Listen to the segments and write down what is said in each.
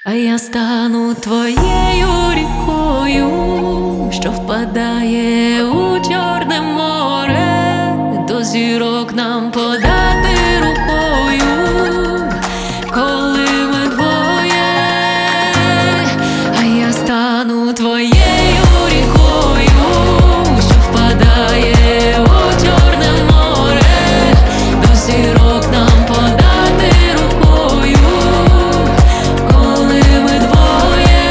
А я стану твоєю рікою, що впадає у Чорне море, до зірок нам подати рукою, коли ми двоє. А я стану твоєю рікою, що впадає у Чорне море, до зірок нам подати рукою, коли ми двоє.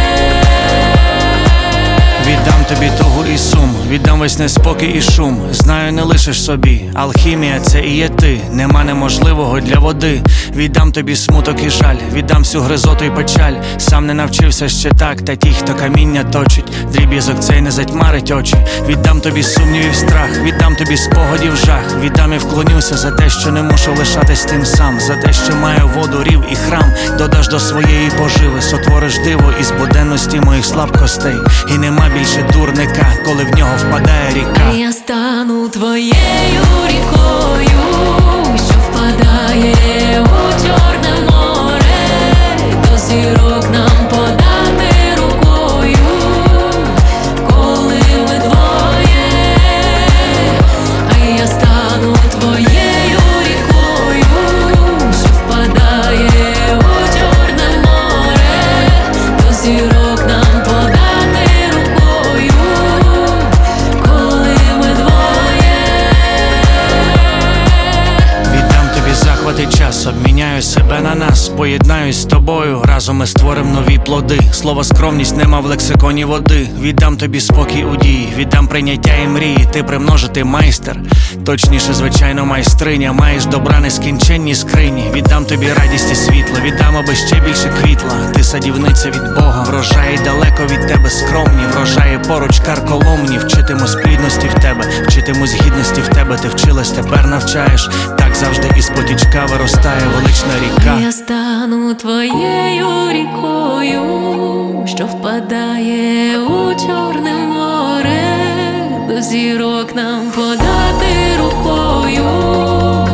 Віддам тобі тугу і сум, віддам весь неспокій і шум. Знаю, не лишиш собі, алхімія це і є ти. Нема неможливого для води. Віддам тобі смуток і жаль, віддам всю гризоту і печаль. Сам не навчився ще так, та ті, хто каміння точить, дріб'язок цей не затьмарить очі. Віддам тобі сумнів і страх, віддам тобі спогадів жах. Віддам і вклонюся за те, що не мушу лишатись тим сам, за те, що маю воду, рів і храм. Додаш до своєї поживи, сотвориш диво із буденності моїх слабкостей. І нема більше дурника, коли в нього впадає ріка. А я стану твоєю рікою, що впадає у Чорне море, до зірок нам подати рукою, коли ми двоє. А я стану твоєю рікою, що впадає у Чорне море, до зірок нам подати рукою, коли ми двоє. Віддам тобі захват і час, обміняю себе на нас, поєднаюсь з тобою, разом ми створим нові плоди. Слово скромність нема в лексиконі води. Віддам тобі спокій у дії, віддам прийняття і мрії. Ти примножити майстер, точніше, звичайно, майстриня. Маєш добра нескінченні скрині. Віддам тобі радість і світло, віддам, аби ще більше квітла. Ти садівниця від Бога, врожаї далеко від тебе скромні, врожаї поруч карколомні. Вчитимусь плідності в тебе, вчитимусь гідності в тебе. Ти вчилась, тепер навчаєш. Так завжди із потічка виростає велична ріка. А я стану твоєю рікою, що впадає у Чорне море, до зірок нам подати рукою,